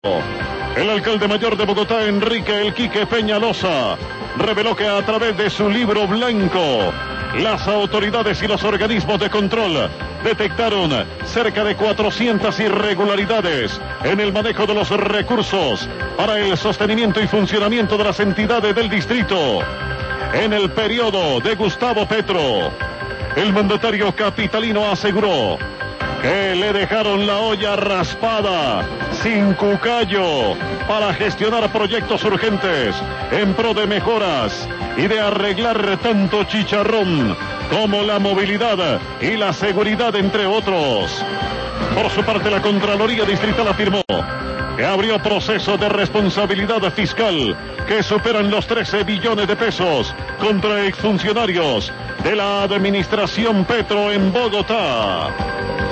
El alcalde mayor de Bogotá, Enrique El Quique Peñalosa, reveló que a través de su libro blanco, las autoridades y los organismos de control detectaron cerca de 400 irregularidades en el manejo de los recursos para el sostenimiento y funcionamiento de las entidades del distrito. En el periodo de Gustavo Petro, el mandatario capitalino aseguró que le dejaron la olla raspada, sin cucayo, para gestionar proyectos urgentes en pro de mejoras y de arreglar tanto chicharrón como la movilidad y la seguridad, entre otros. Por su parte, la Contraloría Distrital afirmó que abrió procesos de responsabilidad fiscal que superan los 13 billones de pesos contra exfuncionarios de la administración Petro en Bogotá.